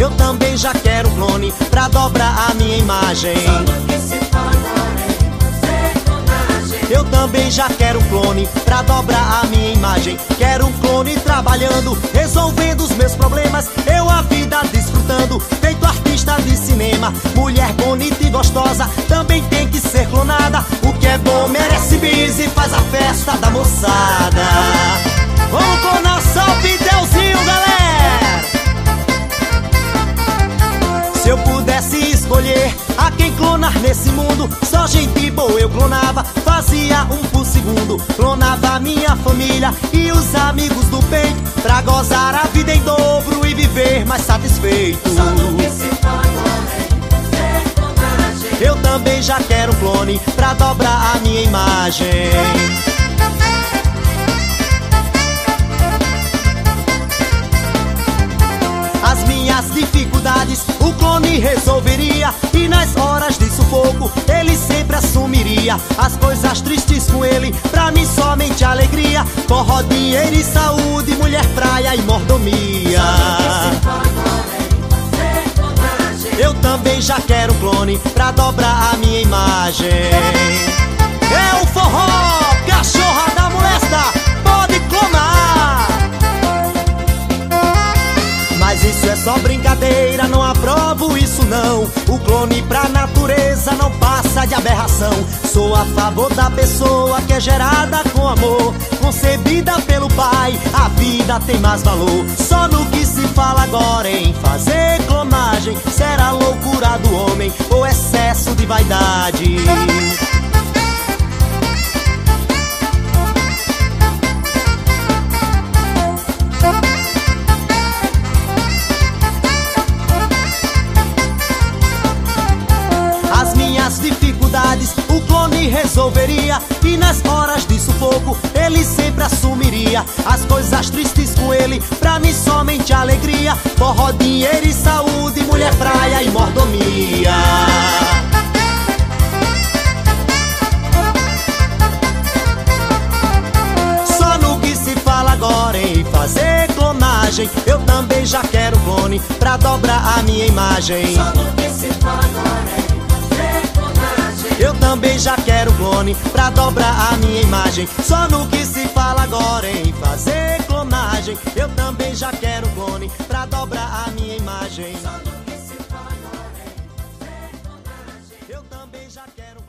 Eu também já quero um clone pra dobrar a minha imagem. Só no que se fala agora é fazer clonagem. Eu também já quero um clone pra dobrar a minha imagem. Quero um clone trabalhando, resolvendo os meus problemas. Eu a vida desfrutando, feito artista de cinema. Mulher bonita e gostosa também tem que ser clonada. O que é bom merece bis e faz a festa da moçada. Vamos clonar só o Pideuzinho, galera! Se eu pudesse escolher a quem clonar nesse mundo, só gente boa eu clonava, fazia um por segundo. Clonava a minha família e os amigos do peito, pra gozar a vida em dobro e viver mais satisfeito. Só no que se fala agora é fazer clonagem. Eu também já quero um clone pra dobrar a minha imagem. As minhas dificuldades o clone resolveria, e nas horas de sufoco ele sempre assumiria. As coisas tristes com ele, pra mim somente alegria. Forró, dinheiro e saúde, mulher, praia e mordomia. Eu também já quero um clone pra dobrar a minha imagem. É o forró, cachorra da molesta, pode clonar. Mas isso é só brincadeira, não aprovo isso não. O clone pra natureza não passa de aberração. Sou a favor da pessoa que é gerada com amor, concebida pelo pai, a vida tem mais valor. Só no que se fala agora em fazer clonagem, será loucura do homem ou excesso de vaidade? As minhas dificuldades o clone resolveria, e nas horas de sufoco ele sempre assumiria. As coisas tristes com ele, pra mim somente alegria. Forró, dinheiro e saúde, mulher, praia e mordomia. Só no que se fala agora em fazer clonagem. Eu também já quero clone pra dobrar a minha imagem. Só no que se fala agora é fazer clonagem. Eu também já quero clone pra dobrar a minha imagem. Só no que se fala agora em fazer clonagem. Eu também já quero clone pra dobrar a minha imagem. Só no que se fala agora é fazer clonagem. Eu também já quero